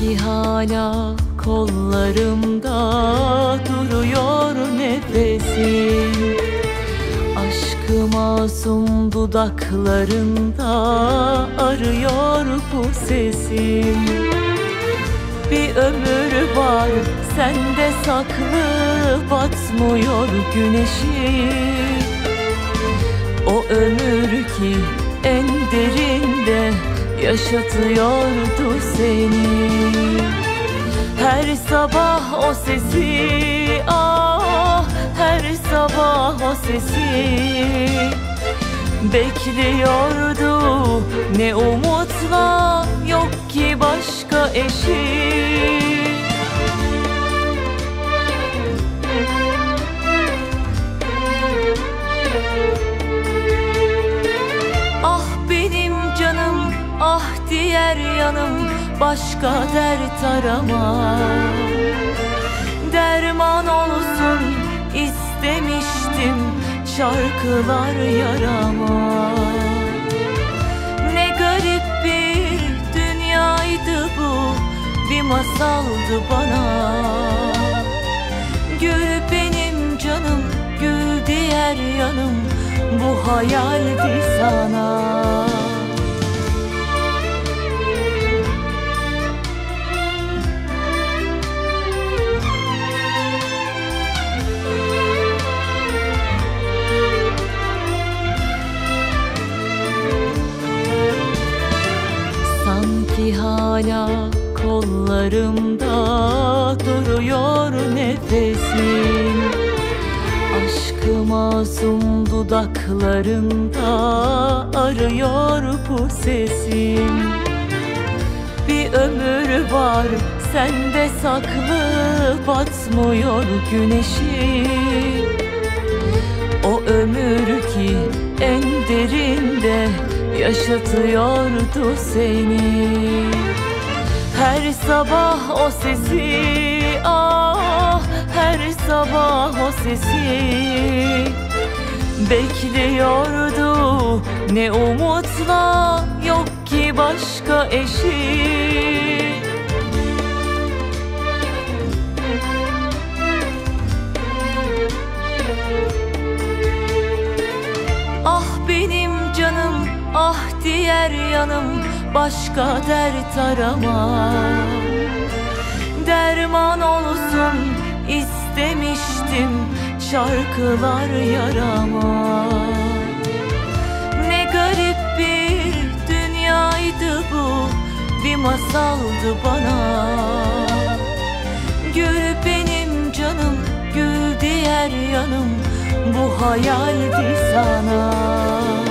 Sanki hala kollarımda duruyor nefesin, aşkı masum dudaklarında arıyor bu sesin. Bir ömür var sende saklı, batmıyor güneşi. O ömür ki en derinde yaşatıyordu seni. Her sabah o sesi, ah her sabah o sesi bekliyordu. Ne umutla, yok ki başka eşi. Ah benim canım, ah diğer yanım, başka dert arama. Derman olsun istemiştim şarkılar yarama. Ne garip bir dünyaydı bu, bir masaldı bana. Gül benim canım, gül diğer yanım, bu hayaldi sana. Sanki hala kollarımda duruyor nefesin, aşkı masum dudaklarında arıyor bu sesin. Bir ömür var sende saklı, batmıyor güneşi. O ömür ki en derinde yaşatıyordu seni. Her sabah o sesi, ah her sabah o sesi bekliyordu. Ne umutla, yok ki başka eşi. Ah benim canım, ah diğer yanım, başka dert arama. Derman olsun istemiştim şarkılar yarama. Ne garip bir dünyaydı bu, bir masaldı bana. Gül benim canım, gül diğer yanım, bu hayaldi sana.